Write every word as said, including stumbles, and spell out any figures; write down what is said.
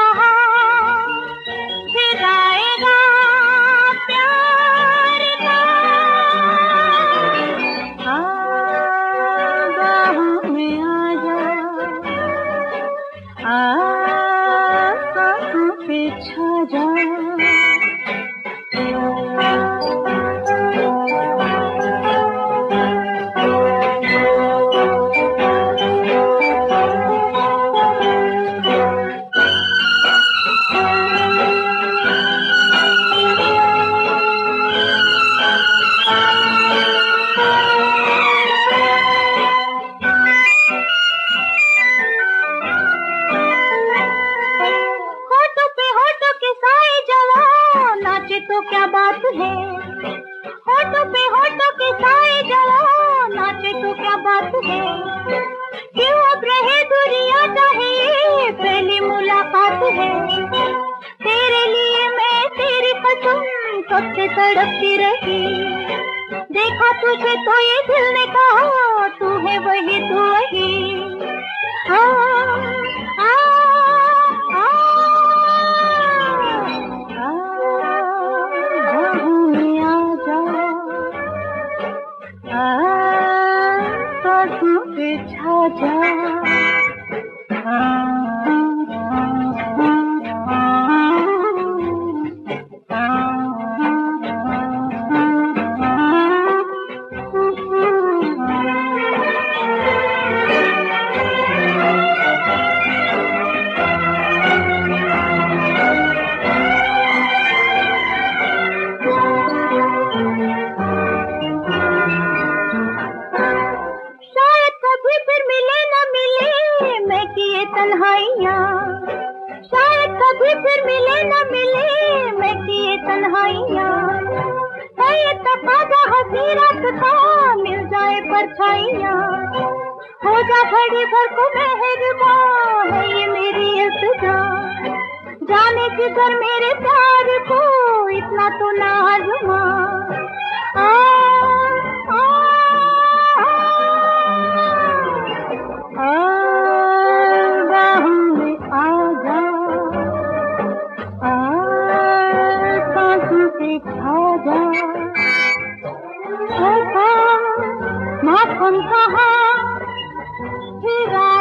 कहाँ फिर आएगा प्यार का। आ बाहों में आ जा, आ सांसों पे छा जा। तो क्या बात है, होठों पे होठों के साए जवां नाचे तो क्या बात है। क्यों अब रहे दूरियां, चाहे ये पहली मुलाकात है। तेरे लिए मैं तेरी कसम कब से तड़पती रही। देखा तुझे तो ये दिल ने कहा तू है वही तू वही। हाँ छा जा। तन्हाइयाँ शायद कभी फिर मिले न मिले, मैं किए तन्हाइयाँ। है ये तकाज़ा हंसी रात का मिल जाए परछाइयाँ। हो जा घड़ी भर को मेहरबान है ये मेरी इल्तिजा। जाने जिगर मेरे प्यार को इतना तो ना आज़मा। आ आ आ आ माखन कहाँ फिर